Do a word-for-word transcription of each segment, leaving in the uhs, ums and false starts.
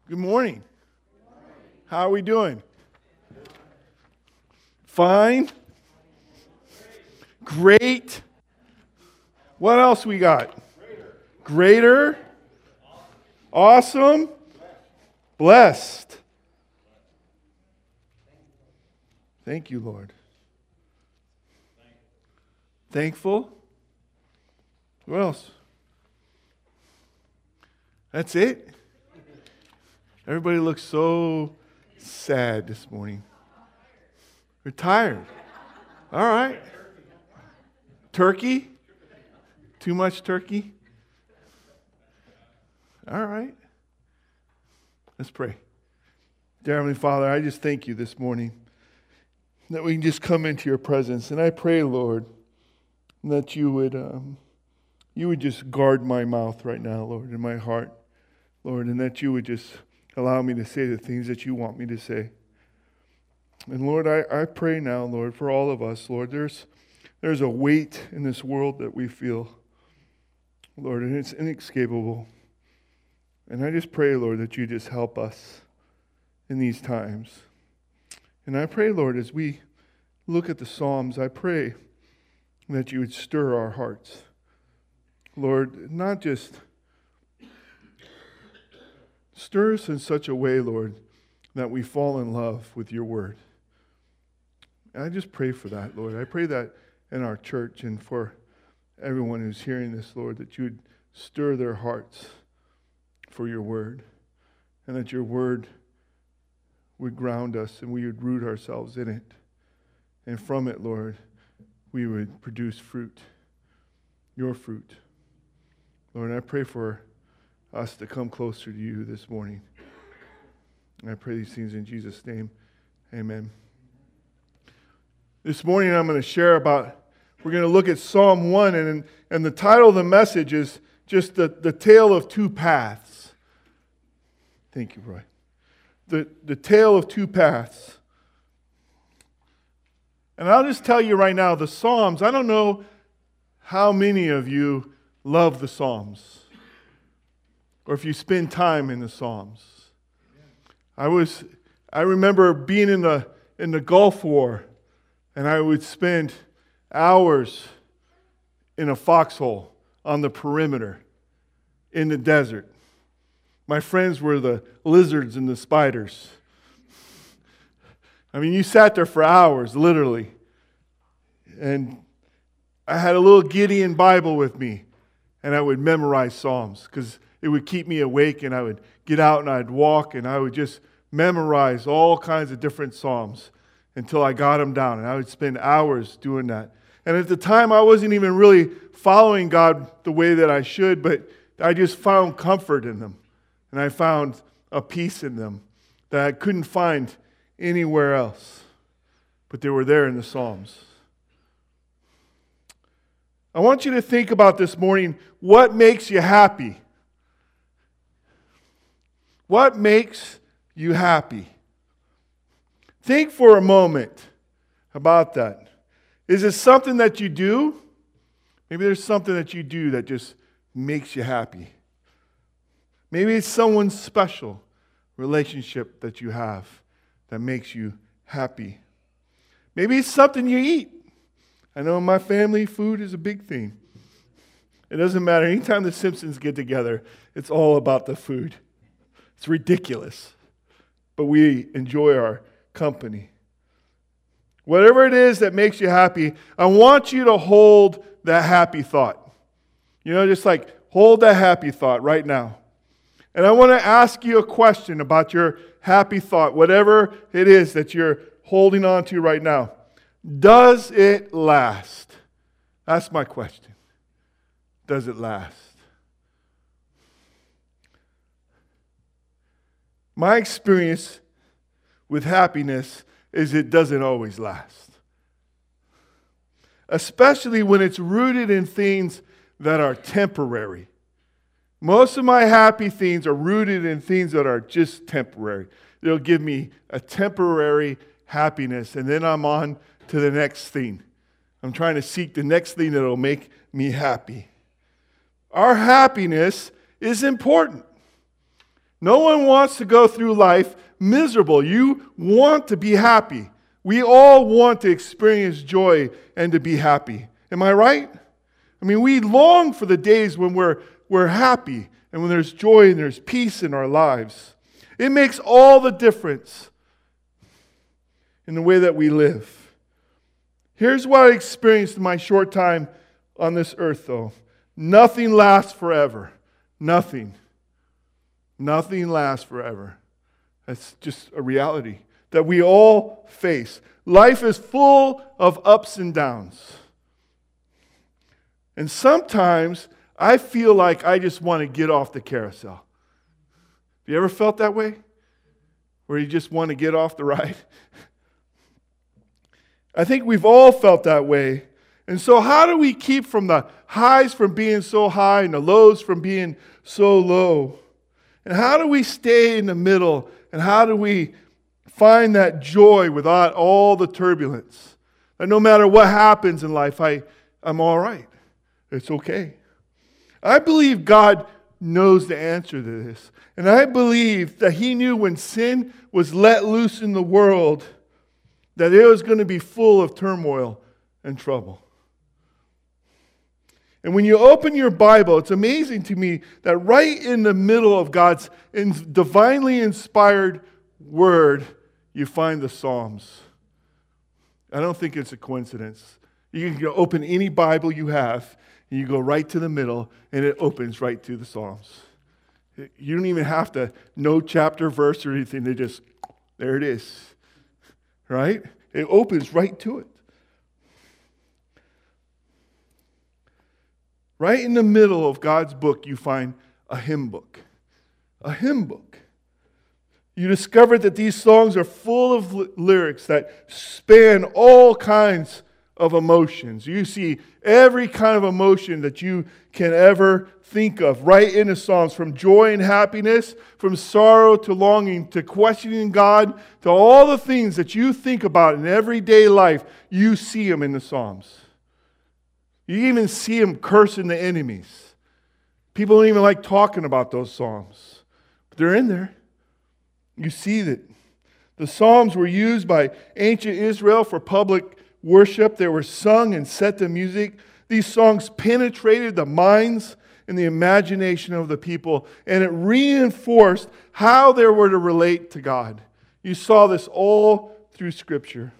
Good morning. How are we doing? Fine? Great. What else we got? Greater. Awesome. Blessed. Thank you, Lord. Thankful. What else? That's it? Everybody looks so sad this morning. We're tired. All right. Turkey? Too much turkey? All right. Let's pray. Dear Heavenly Father, I just thank you this morning that we can just come into your presence. And I pray, Lord, that you would um, you would just guard my mouth right now, Lord, and my heart, Lord, and that you would just allow me to say the things that you want me to say. And Lord, I, I pray now, Lord, for all of us, Lord, there's there's a weight in this world that we feel, Lord, and it's inescapable. And I just pray, Lord, that you just help us in these times. And I pray, Lord, as we look at the Psalms, I pray that you would stir our hearts. Lord, not just stir us in such a way, Lord, that we fall in love with your word. And I just pray for that, Lord. I pray that in our church and for everyone who's hearing this, Lord, that you would stir their hearts for your word, and that your word would ground us and we would root ourselves in it. And from it, Lord, we would produce fruit, your fruit. Lord, I pray for us to come closer to you this morning. And I pray these things in Jesus' name. Amen. This morning I'm going to share about, we're going to look at Psalm one, and, and the title of the message is just the, the tale of two paths. Thank you, Roy. The, the tale of two paths. And I'll just tell you right now, the Psalms, I don't know how many of you love the Psalms, or if you spend time in the Psalms. I was, I remember being in the in the Gulf War, and I would spend hours in a foxhole on the perimeter in the desert. My friends were the lizards and the spiders. I mean, you sat there for hours, literally. And I had a little Gideon Bible with me, and I would memorize Psalms because it would keep me awake, and I would get out and I'd walk, and I would just memorize all kinds of different Psalms until I got them down. And I would spend hours doing that. And at the time, I wasn't even really following God the way that I should, but I just found comfort in them. And I found a peace in them that I couldn't find anywhere else. But they were there in the Psalms. I want you to think about this morning, what makes you happy? What makes you happy? Think for a moment about that. Is it something that you do? Maybe there's something that you do that just makes you happy. Maybe it's someone's special relationship that you have that makes you happy. Maybe it's something you eat. I know in my family, food is a big thing. It doesn't matter. Anytime the Simpsons get together, it's all about the food. It's ridiculous. But we enjoy our company. Whatever it is that makes you happy, I want you to hold that happy thought. You know, just like hold that happy thought right now. And I want to ask you a question about your happy thought, whatever it is that you're holding on to right now. Does it last? That's my question. Does it last? My experience with happiness is it doesn't always last. Especially when it's rooted in things that are temporary. Most of my happy things are rooted in things that are just temporary. They'll give me a temporary happiness, and then I'm on to the next thing. I'm trying to seek the next thing that will make me happy. Our happiness is important. No one wants to go through life miserable. You want to be happy. We all want to experience joy and to be happy. Am I right? I mean, we long for the days when we're, we're happy and when there's joy and there's peace in our lives. It makes all the difference in the way that we live. Here's what I experienced in my short time on this earth, though. Nothing lasts forever. Nothing. Nothing lasts forever. That's just a reality that we all face. Life is full of ups and downs. And sometimes I feel like I just want to get off the carousel. Have you ever felt that way? Where you just want to get off the ride? I think we've all felt that way. And so how do we keep from the highs from being so high and the lows from being so low? And how do we stay in the middle? And how do we find that joy without all the turbulence? That no matter what happens in life, I, I'm all right. It's okay. I believe God knows the answer to this. And I believe that He knew when sin was let loose in the world that it was going to be full of turmoil and trouble. And when you open your Bible, it's amazing to me that right in the middle of God's divinely inspired Word, you find the Psalms. I don't think it's a coincidence. You can open any Bible you have, and you go right to the middle, and it opens right to the Psalms. You don't even have to know chapter, verse, or anything. They just, there it is. Right? It opens right to it. Right in the middle of God's book, you find a hymn book. A hymn book. You discover that these songs are full of l- lyrics that span all kinds of emotions. You see every kind of emotion that you can ever think of right in the Psalms, from joy and happiness, from sorrow to longing, to questioning God, to all the things that you think about in everyday life, you see them in the Psalms. You even see them cursing the enemies. People don't even like talking about those Psalms, but they're in there. You see that. The Psalms were used by ancient Israel for public worship. They were sung and set to music. These songs penetrated the minds and the imagination of the people, and it reinforced how they were to relate to God. You saw this all through Scripture.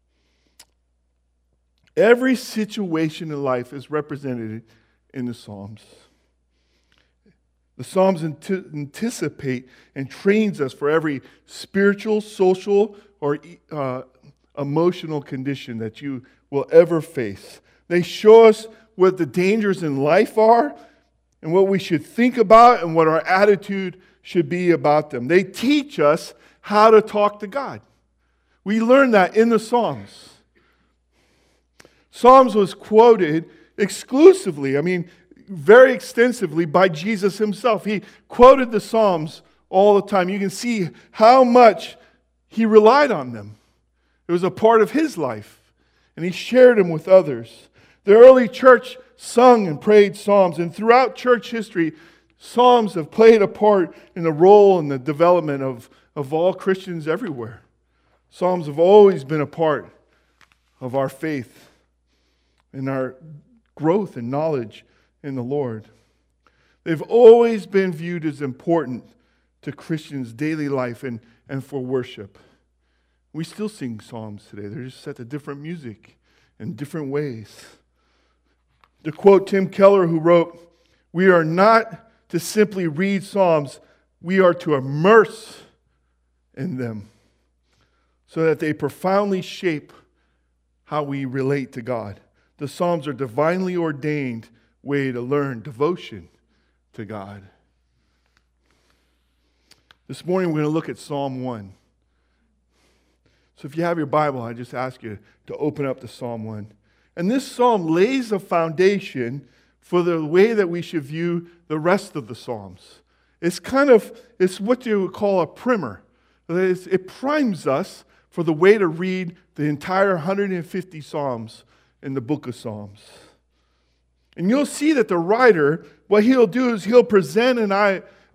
Every situation in life is represented in the Psalms. The Psalms anticipate and trains us for every spiritual, social, or uh, emotional condition that you will ever face. They show us what the dangers in life are and what we should think about and what our attitude should be about them. They teach us how to talk to God. We learn that in the Psalms. Psalms was quoted exclusively, I mean, very extensively by Jesus himself. He quoted the Psalms all the time. You can see how much he relied on them. It was a part of his life, and he shared them with others. The early church sung and prayed psalms, and throughout church history, psalms have played a part in the role and the development of, of all Christians everywhere. Psalms have always been a part of our faith and our growth and knowledge in the Lord. They've always been viewed as important to Christians' daily life and, and for worship. We still sing psalms today. They're just set to different music in different ways. To quote Tim Keller, who wrote, "We are not to simply read psalms, we are to immerse in them so that they profoundly shape how we relate to God." The Psalms are divinely ordained way to learn devotion to God. This morning we're going to look at Psalm one. So if you have your Bible, I just ask you to open up to Psalm one. And this psalm lays a foundation for the way that we should view the rest of the Psalms. It's kind of, it's what you would call a primer. It's, it primes us for the way to read the entire one hundred fifty Psalms in the book of Psalms. And you'll see that the writer, what he'll do is he'll present an,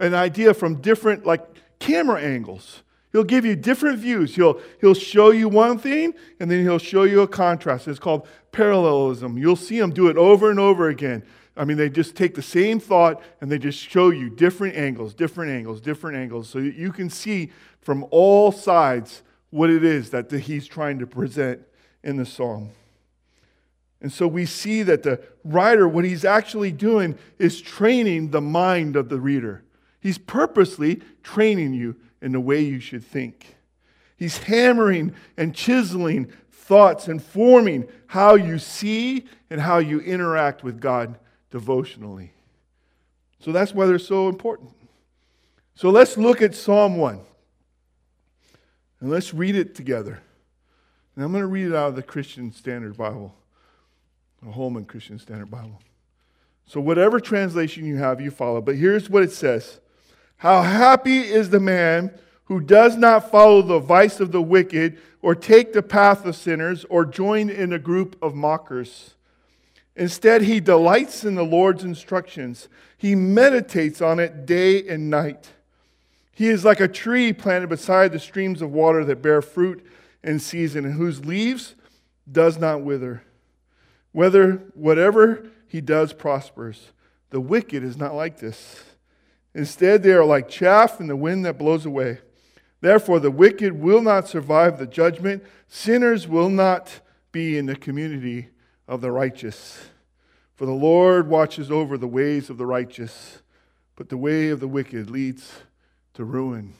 an idea from different like camera angles. He'll give you different views. He'll, he'll show you one thing, and then he'll show you a contrast. It's called parallelism. You'll see him do it over and over again. I mean, they just take the same thought, and they just show you different angles, different angles, different angles, so that you can see from all sides what it is that the, he's trying to present in the psalm. And so we see that the writer, what he's actually doing is training the mind of the reader. He's purposely training you in the way you should think. He's hammering and chiseling thoughts and forming how you see and how you interact with God devotionally. So that's why they're so important. So let's look at Psalm one. And let's read it together. And I'm going to read it out of the Christian Standard Bible, the Holman Christian Standard Bible. So whatever translation you have, you follow. But here's what it says. How happy is the man who does not follow the vice of the wicked, or take the path of sinners, or join in a group of mockers. Instead, he delights in the Lord's instructions. He meditates on it day and night. He is like a tree planted beside the streams of water that bear fruit in season, and whose leaves does not wither. Whether whatever he does prospers. The wicked is not like this. Instead, they are like chaff in the wind that blows away. Therefore, the wicked will not survive the judgment. Sinners will not be in the community of the righteous. For the Lord watches over the ways of the righteous, but the way of the wicked leads to ruin.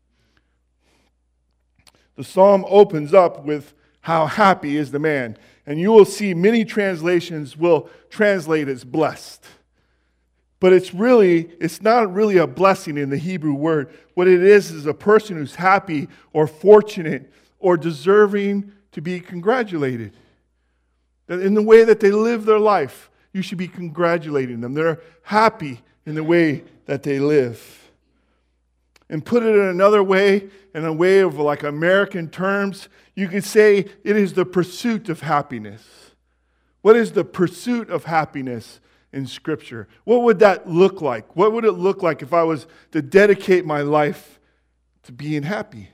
The psalm opens up with how happy is the man. And you will see many translations will translate as blessed. But it's really, it's not really a blessing in the Hebrew word. What it is is a person who's happy or fortunate or deserving to be congratulated. That in the way that they live their life, you should be congratulating them. They're happy in the way that they live. And put it in another way, in a way of like American terms, you could say it is the pursuit of happiness. What is the pursuit of happiness in Scripture? What would that look like? What would it look like if I was to dedicate my life to being happy?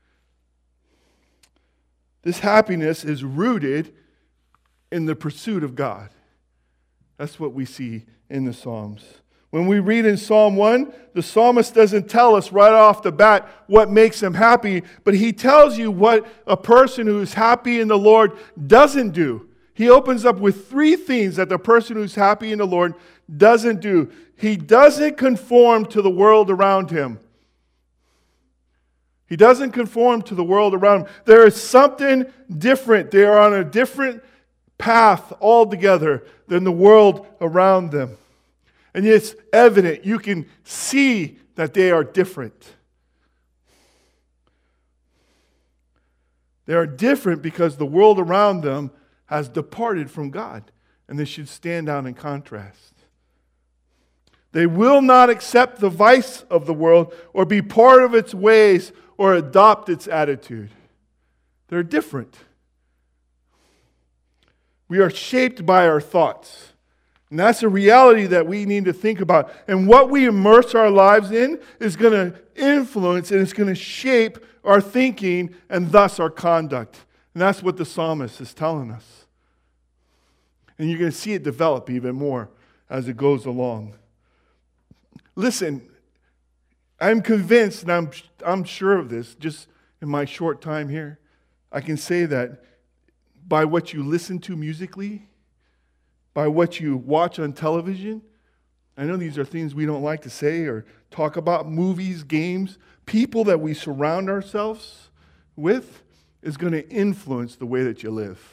This happiness is rooted in the pursuit of God. That's what we see in the Psalms. When we read in Psalm one, the psalmist doesn't tell us right off the bat what makes him happy, but he tells you what a person who's happy in the Lord doesn't do. He opens up with three things that the person who's happy in the Lord doesn't do. He doesn't conform to the world around him. He doesn't conform to the world around him. There is something different. They are on a different path altogether than the world around them. And it's evident. You can see that they are different. They are different because the world around them has departed from God. And they should stand out in contrast. They will not accept the vice of the world or be part of its ways or adopt its attitude. They're different. We are shaped by our thoughts. And that's a reality that we need to think about. And what we immerse our lives in is going to influence and it's going to shape our thinking and thus our conduct. And that's what the psalmist is telling us. And you're going to see it develop even more as it goes along. Listen, I'm convinced, and I'm, I'm sure of this, just in my short time here, I can say that by what you listen to musically, by what you watch on television, I know these are things we don't like to say or talk about, movies, games, people that we surround ourselves with is going to influence the way that you live.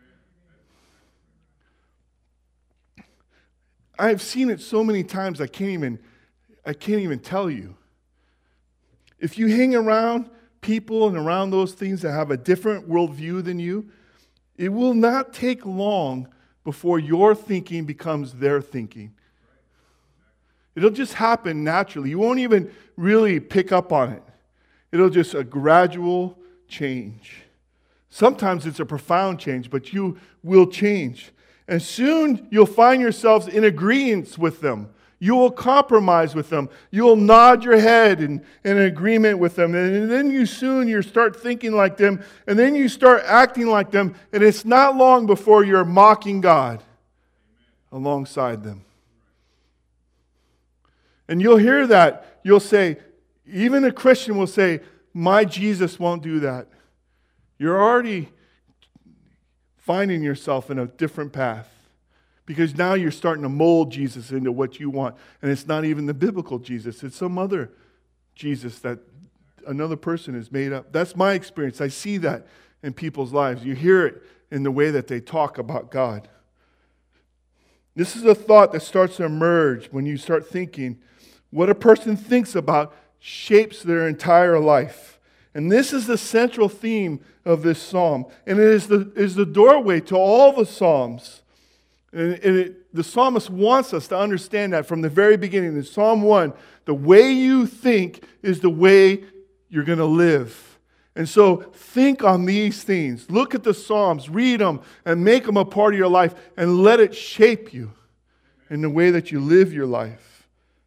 I've seen it so many times I can't even I can't even tell you. If you hang around people and around those things that have a different worldview than you, it will not take long before your thinking becomes their thinking. It'll just happen naturally. You won't even really pick up on it. It'll just a gradual change. Sometimes it's a profound change, but you will change. And soon you'll find yourselves in agreement with them. You will compromise with them. You will nod your head in, in agreement with them. And then you soon you start thinking like them. And then you start acting like them. And it's not long before you're mocking God alongside them. And you'll hear that. You'll say, even a Christian will say, my Jesus won't do that. You're already finding yourself in a different path. Because now you're starting to mold Jesus into what you want. And it's not even the biblical Jesus. It's some other Jesus that another person has made up. That's my experience. I see that in people's lives. You hear it in the way that they talk about God. This is a thought that starts to emerge when you start thinking. What a person thinks about shapes their entire life. And this is the central theme of this psalm. And it is the, is the doorway to all the psalms. And it, the psalmist wants us to understand that from the very beginning. In Psalm one, the way you think is the way you're going to live. And so think on these things. Look at the Psalms, read them, and make them a part of your life, and let it shape you in the way that you live your life.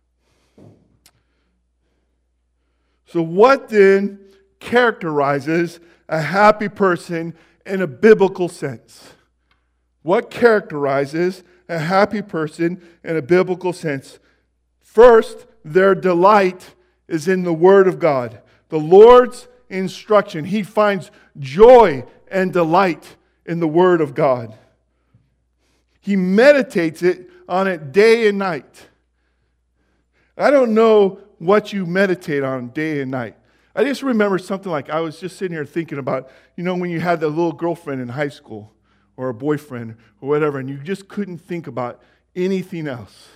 So what then characterizes a happy person in a biblical sense? What characterizes a happy person in a biblical sense? First, their delight is in the Word of God. The Lord's instruction. He finds joy and delight in the Word of God. He meditates it on it day and night. I don't know what you meditate on day and night. I just remember something like I was just sitting here thinking about, you know, when you had that little girlfriend in high school, or a boyfriend, or whatever, and you just couldn't think about anything else.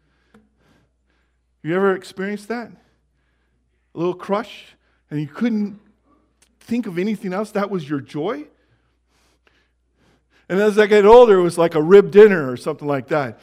You ever experienced that? A little crush, and you couldn't think of anything else? That was your joy? And as I get older, it was like a rib dinner or something like that.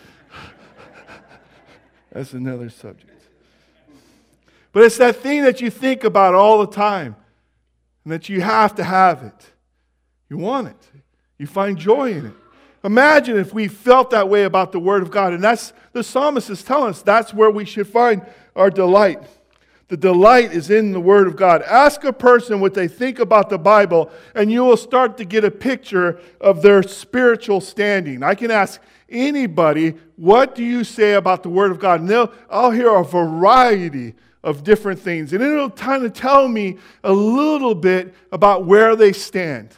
That's another subject. But it's that thing that you think about all the time, and that you have to have it. You want it. You find joy in it. Imagine if we felt that way about the Word of God. And that's the psalmist is telling us that's where we should find our delight. The delight is in the Word of God. Ask a person what they think about the Bible, and you will start to get a picture of their spiritual standing. I can ask anybody, what do you say about the Word of God? And they'll, I'll hear a variety of different things. And it'll kind of tell me a little bit about where they stand.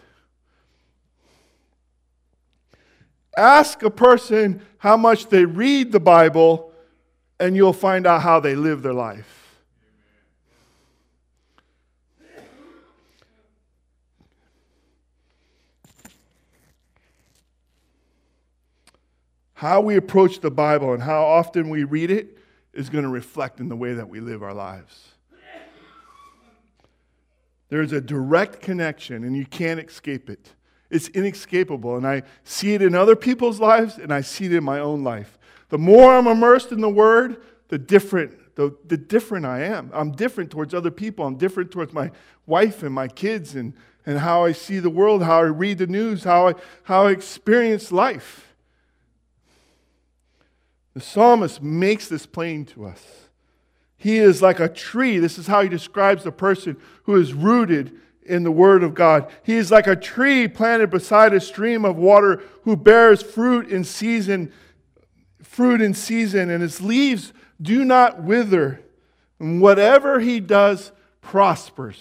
Ask a person how much they read the Bible, and you'll find out how they live their life. How we approach the Bible and how often we read it is going to reflect in the way that we live our lives. There's a direct connection, and you can't escape it. It's inescapable, and I see it in other people's lives, and I see it in my own life. The more I'm immersed in the Word, the different, the, the different I am. I'm different towards other people. I'm different towards my wife and my kids, and, and how I see the world, how I read the news, how I, how I experience life. The psalmist makes this plain to us. He is like a tree. This is how he describes the person who is rooted in the Word of God. He is like a tree planted beside a stream of water who bears fruit in season, fruit in season, and his leaves do not wither. And whatever he does prospers.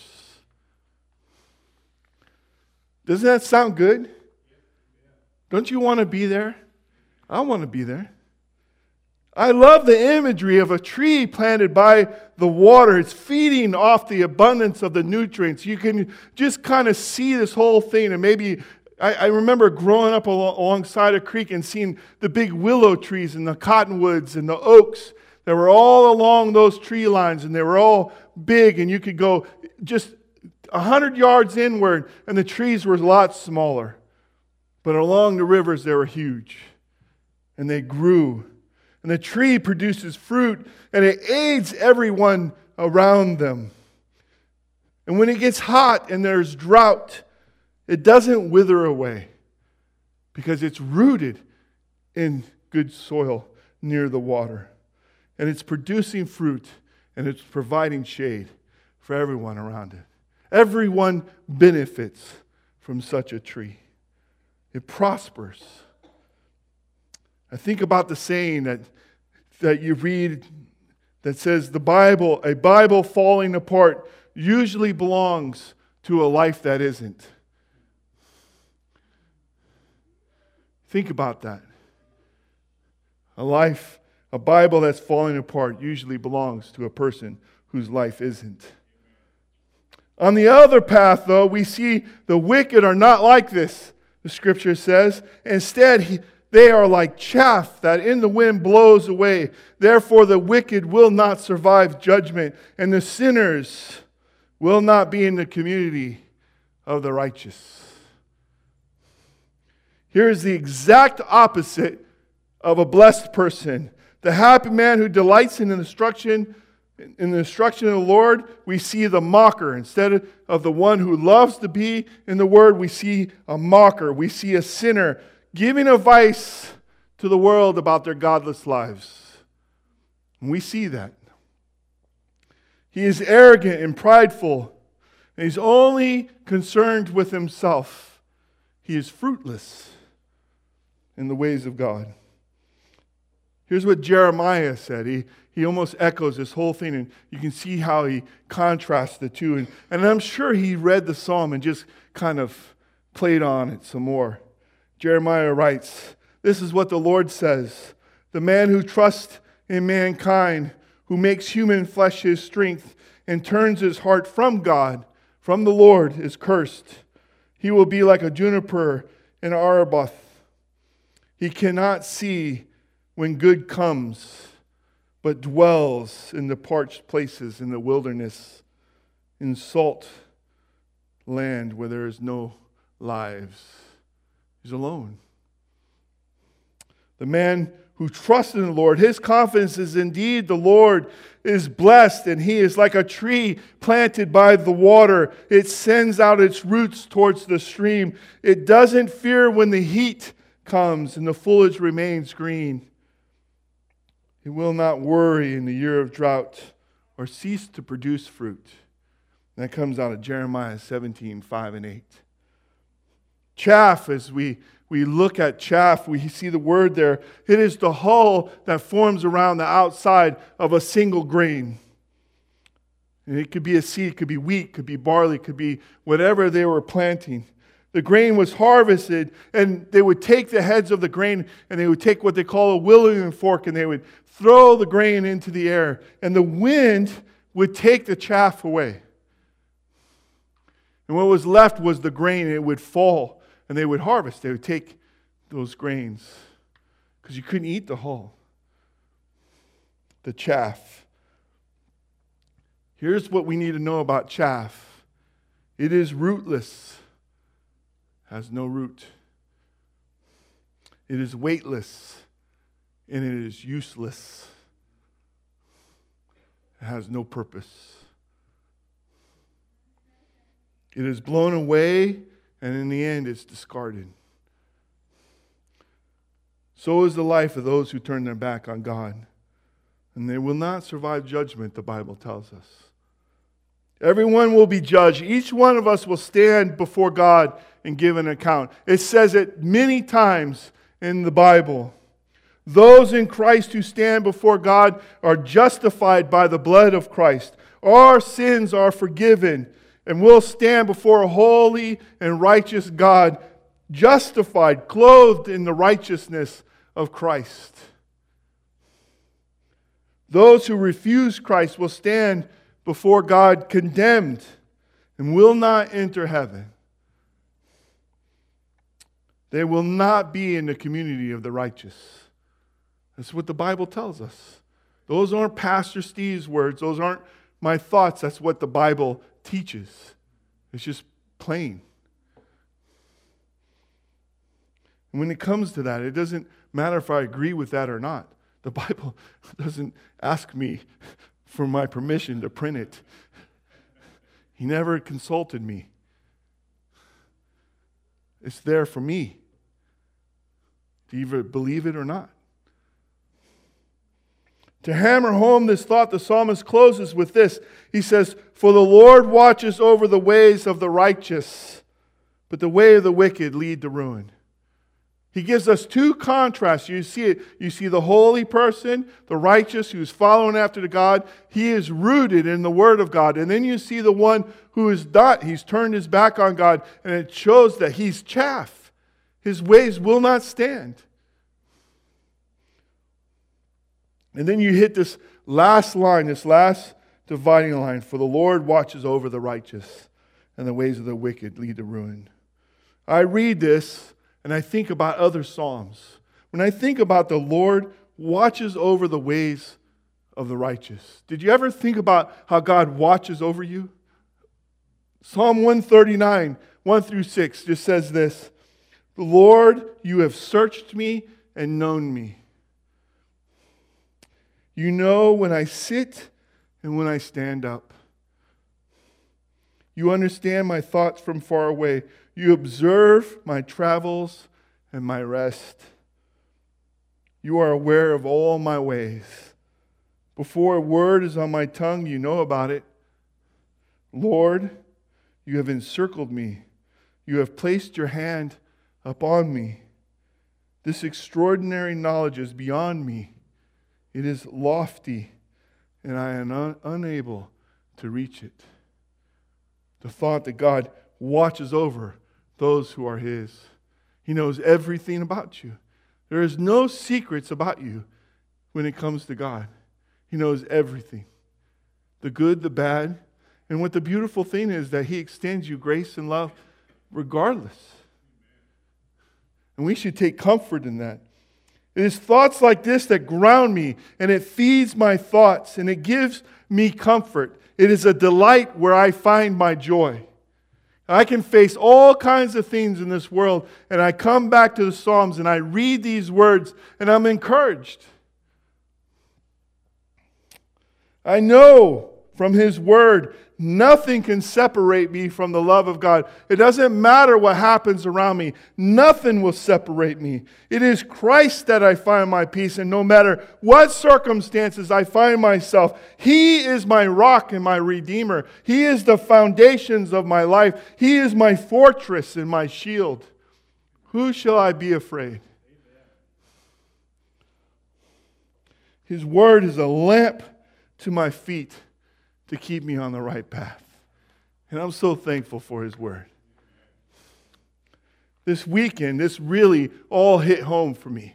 Doesn't that sound good? Don't you want to be there? I want to be there. I love the imagery of a tree planted by the water. It's feeding off the abundance of the nutrients. You can just kind of see this whole thing. And maybe, I, I remember growing up al- alongside a creek and seeing the big willow trees and the cottonwoods and the oaks that were all along those tree lines. And they were all big. And you could go just a hundred yards inward and the trees were a lot smaller. But along the rivers, they were huge. And they grew. And the tree produces fruit, and it aids everyone around them. And when it gets hot and there's drought, it doesn't wither away because it's rooted in good soil near the water. and it's producing fruit, and it's providing shade for everyone around it. Everyone benefits from such a tree. It prospers. I think about the saying that, that you read that says the Bible, a Bible falling apart usually belongs to a life that isn't. Think about that. A life, a Bible that's falling apart usually belongs to a person whose life isn't. On the other path, though, we see the wicked are not like this, the Scripture says. Instead, he, they are like chaff that in the wind blows away. Therefore, the wicked will not survive judgment, and the sinners will not be in the community of the righteous. Here is the exact opposite of a blessed person. The happy man who delights in the instruction, in the instruction of the Lord, we see the mocker. Instead of the one who loves to be in the Word, we see a mocker. We see a sinner giving advice to the world about their godless lives. And we see that. He is arrogant and prideful, and he's only concerned with himself. He is fruitless in the ways of God. Here's what Jeremiah said. He, he almost echoes this whole thing, and you can see how he contrasts the two. And, and I'm sure he read the psalm and just kind of played on it some more. Jeremiah writes, "This is what the Lord says, the man who trusts in mankind, who makes human flesh his strength, and turns his heart from God, from the Lord, is cursed. He will be like a juniper in Arbath. He cannot see when good comes, but dwells in the parched places in the wilderness, in salt land where there is no lives." He's alone. The man who trusts in the Lord, his confidence is indeed the Lord is blessed, and he is like a tree planted by the water. It sends out its roots towards the stream. It doesn't fear when the heat comes and the foliage remains green. It will not worry in the year of drought or cease to produce fruit. And that comes out of Jeremiah seventeen, five and eight. Chaff, as we, we look at chaff, we see the word there. It is the hull that forms around the outside of a single grain. And it could be a seed, it could be wheat, it could be barley, it could be whatever they were planting. The grain was harvested, and they would take the heads of the grain, and they would take what they call a winnowing fork, and they would throw the grain into the air, and the wind would take the chaff away. And what was left was the grain, and it would fall, and they would harvest. They would take those grains, because you couldn't eat the hull, the chaff. Here's what we need to know about chaff. It is rootless. Has no root. It is weightless, and it is useless. It has no purpose. It is blown away, and in the end it's discarded. So is the life of those who turn their back on God, and they will not survive judgment, the Bible tells us. Everyone will be judged. Each one of us will stand before God and give an account. It says it many times in the Bible. Those in Christ who stand before God are justified by the blood of Christ. Our sins are forgiven, and we'll stand before a holy and righteous God, justified, clothed in the righteousness of Christ. Those who refuse Christ will stand before God condemned and will not enter heaven. They will not be in the community of the righteous. That's what the Bible tells us. Those aren't Pastor Steve's words. Those aren't my thoughts. That's what the Bible teaches. It's just plain. And when it comes to that, it doesn't matter if I agree with that or not. The Bible doesn't ask me for my permission to print it. He never consulted me. It's there for me to either believe it or not. To hammer home this thought, the psalmist closes with this. He says, "For the Lord watches over the ways of the righteous, but the way of the wicked lead to ruin." He gives us two contrasts. You see it. You see the holy person, the righteous, who's following after the God. He is rooted in the Word of God. And then you see the one who is not. He's turned his back on God, and it shows that he's chaff. His ways will not stand. And then you hit this last line, this last dividing line. For the Lord watches over the righteous, and the ways of the wicked lead to ruin. I read this, and I think about other Psalms. When I think about the Lord watches over the ways of the righteous. Did you ever think about how God watches over you? Psalm one thirty-nine, one through six just says this. "The Lord, you have searched me and known me. You know when I sit and when I stand up. You understand my thoughts from far away. You observe my travels and my rest. You are aware of all my ways. Before a word is on my tongue, you know about it. Lord, you have encircled me. You have placed your hand upon me. This extraordinary knowledge is beyond me. It is lofty, and I am un- unable to reach it." The thought that God watches over those who are His. He knows everything about you. There is no secrets about you when it comes to God. He knows everything. The good, the bad. And what the beautiful thing is that He extends you grace and love regardless. And we should take comfort in that. It is thoughts like this that ground me, and it feeds my thoughts, and it gives me comfort. It is a delight where I find my joy. I can face all kinds of things in this world, and I come back to the Psalms, and I read these words, and I'm encouraged. I know from His Word, nothing can separate me from the love of God. It doesn't matter what happens around me. Nothing will separate me. It is Christ that I find my peace, and no matter what circumstances I find myself, He is my rock and my redeemer. He is the foundations of my life. He is my fortress and my shield. Who shall I be afraid? His Word is a lamp to my feet, to keep me on the right path. And I'm so thankful for His Word. This weekend, this really all hit home for me.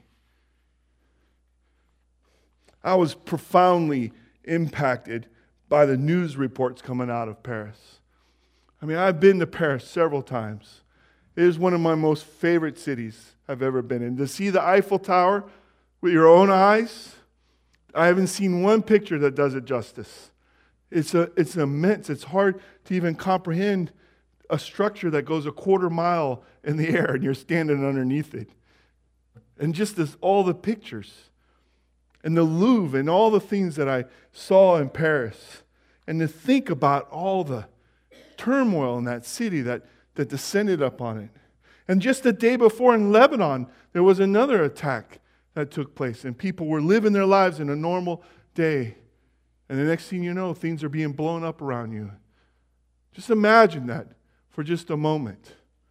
I was profoundly impacted by the news reports coming out of Paris. I mean, I've been to Paris several times. It is one of my most favorite cities I've ever been in. To see the Eiffel Tower with your own eyes, I haven't seen one picture that does it justice. It's a, it's immense. It's hard to even comprehend a structure that goes a quarter mile in the air and you're standing underneath it. And just this, all the pictures. And the Louvre and all the things that I saw in Paris. And to think about all the turmoil in that city that, that descended upon it. And just the day before in Lebanon, there was another attack that took place. And people were living their lives in a normal day. And the next thing you know, things are being blown up around you. Just imagine that for just a moment.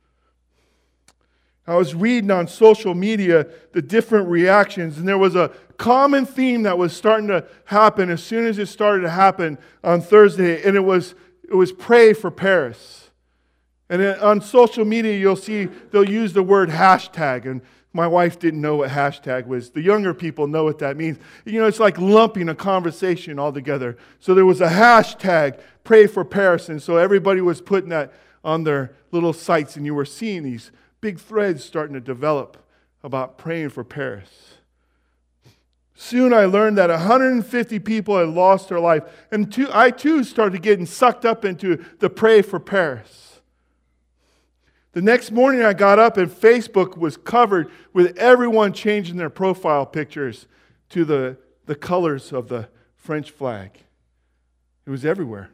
I was reading on social media the different reactions, and there was a common theme that was starting to happen as soon as it started to happen on Thursday, and it was it was pray for Paris. And on social media, you'll see they'll use the word hashtag, and my wife didn't know what hashtag was. The younger people know what that means. You know, it's like lumping a conversation all together. So there was a hashtag, pray for Paris. And so everybody was putting that on their little sites. And you were seeing these big threads starting to develop about praying for Paris. Soon I learned that one hundred fifty people had lost their life. And two, I too started getting sucked up into the pray for Paris. The next morning I got up and Facebook was covered with everyone changing their profile pictures to the, the colors of the French flag. It was everywhere.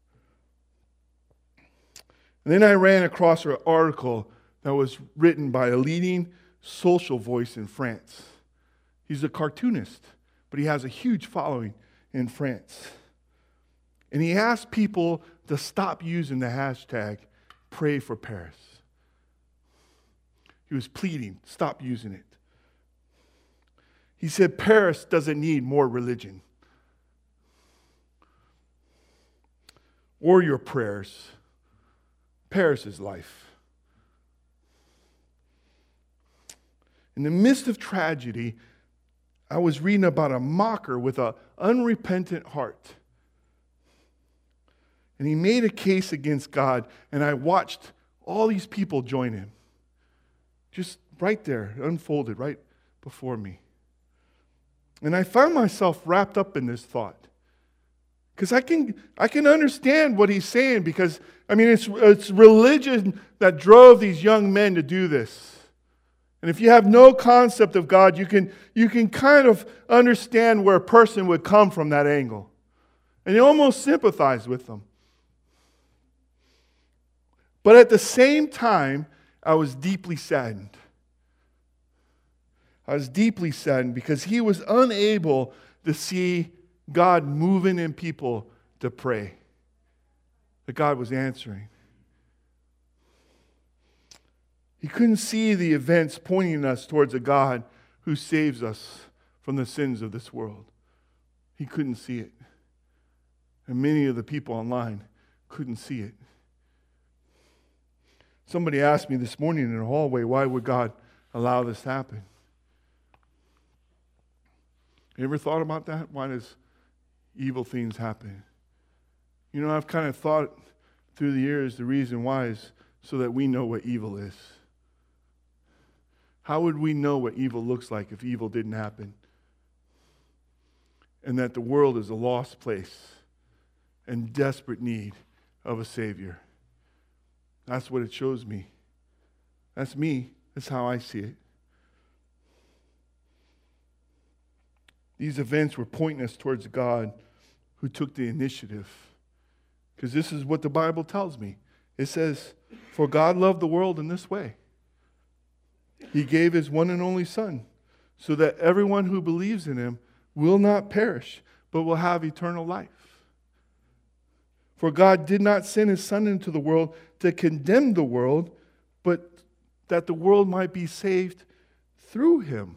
And then I ran across an article that was written by a leading social voice in France. He's a cartoonist but he has a huge following in France. And he asked people to stop using the hashtag Pray for Paris. He was pleading, stop using it. He said, Paris doesn't need more religion or your prayers. Paris is life. In the midst of tragedy, I was reading about a mocker with an unrepentant heart. And he made a case against God, and I watched all these people join him. Just right there, unfolded right before me. And I found myself wrapped up in this thought. Because I can, I can understand what he's saying, because, I mean, it's, it's religion that drove these young men to do this. And if you have no concept of God, you can, you can kind of understand where a person would come from that angle. And you almost sympathize with them. But at the same time, I was deeply saddened. I was deeply saddened because he was unable to see God moving in people to pray. That God was answering. He couldn't see the events pointing us towards a God who saves us from the sins of this world. He couldn't see it. And many of the people online couldn't see it. Somebody asked me this morning in the hallway, why would God allow this to happen? You ever thought about that? Why does evil things happen? You know, I've kind of thought through the years the reason why is so that we know what evil is. How would we know what evil looks like if evil didn't happen? And that the world is a lost place in desperate need of a Savior. That's what it shows me. That's me. That's how I see it. These events were pointing us towards God who took the initiative. Because this is what the Bible tells me. It says, for God loved the world in this way. He gave his one and only Son, so that everyone who believes in him will not perish, but will have eternal life. For God did not send his Son into the world to condemn the world, but that the world might be saved through him.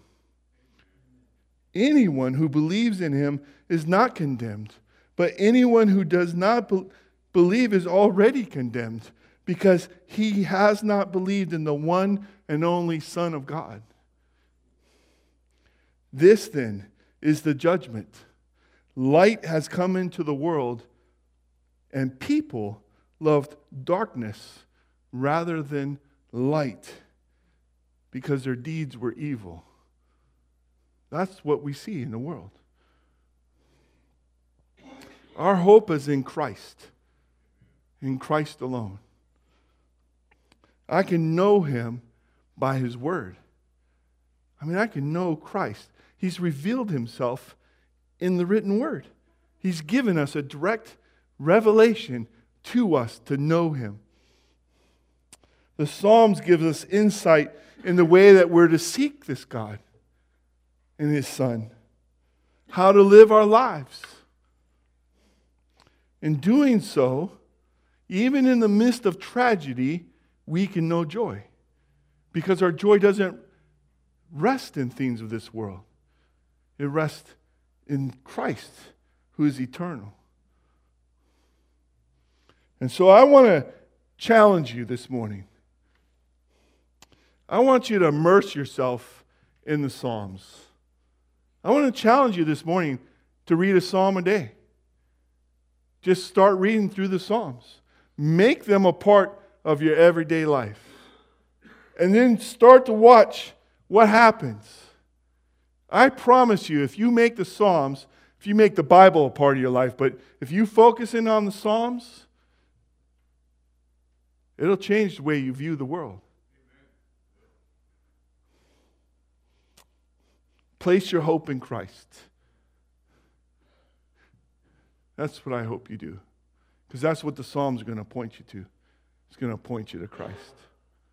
Anyone who believes in him is not condemned, but anyone who does not be- believe is already condemned, because he has not believed in the one and only Son of God. This then is the judgment. Light has come into the world, and people loved darkness rather than light because their deeds were evil. That's what we see in the world. Our hope is in Christ, in Christ alone. I can know him by his word. I mean, I can know Christ. He's revealed himself in the written word. He's given us a direct revelation to us to know him. The Psalms give us insight in the way that we're to seek this God and his Son. How to live our lives. In doing so, even in the midst of tragedy, we can know joy. Because our joy doesn't rest in things of this world. It rests in Christ, who is eternal. And so I want to challenge you this morning. I want you to immerse yourself in the Psalms. I want to challenge you this morning to read a psalm a day. Just start reading through the Psalms. Make them a part of your everyday life. And then start to watch what happens. I promise you, if you make the Psalms, if you make the Bible a part of your life, but if you focus in on the Psalms, it'll change the way you view the world. Place your hope in Christ. That's what I hope you do. Because that's what the Psalms are going to point you to. It's going to point you to Christ.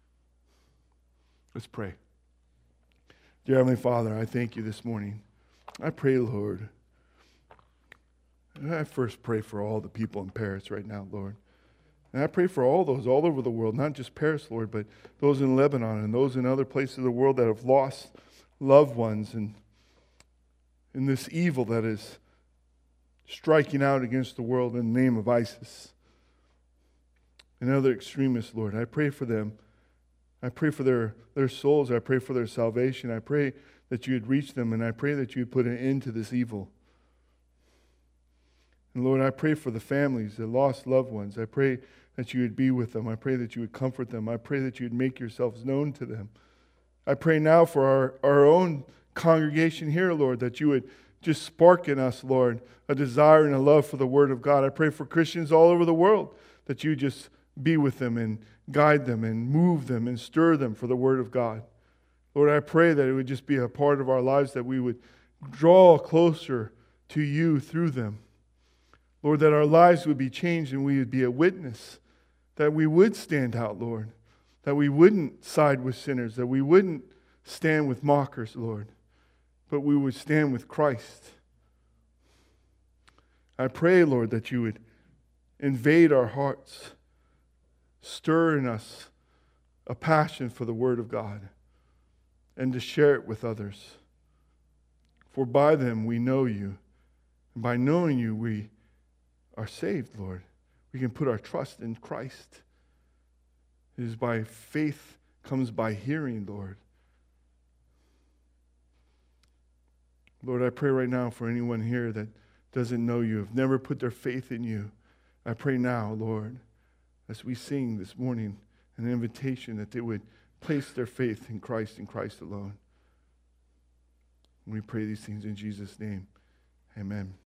Let's pray. Dear Heavenly Father, I thank you this morning I pray, Lord. And I first pray for all the people in Paris right now, Lord. And I pray for all those all over the world, not just Paris, Lord, but those in Lebanon and those in other places of the world that have lost loved ones and in this evil that is striking out against the world in the name of ISIS and other extremists, Lord. I pray for them. I pray for their, their souls. I pray for their salvation. I pray that you would reach them, and I pray that you would put an end to this evil. And Lord, I pray for the families, the lost loved ones. I pray that you would be with them. I pray that you would comfort them. I pray that you would make yourselves known to them. I pray now for our, our own congregation here, Lord, that you would just spark in us, Lord, a desire and a love for the Word of God. I pray for Christians all over the world that you just be with them and guide them and move them and stir them for the Word of God. Lord, I pray that it would just be a part of our lives, that we would draw closer to you through them. Lord, that our lives would be changed and we would be a witness, that we would stand out, Lord, that we wouldn't side with sinners, that we wouldn't stand with mockers, Lord, but we would stand with Christ. I pray, Lord, that you would invade our hearts, stir in us a passion for the Word of God, and to share it with others. For by them we know you, and by knowing you we are saved, Lord. We can put our trust in Christ. It is by faith comes by hearing, Lord. Lord, I pray right now for anyone here that doesn't know you, have never put their faith in you. I pray now, Lord, as we sing this morning, an invitation that they would place their faith in Christ and Christ alone. And we pray these things in Jesus' name. Amen.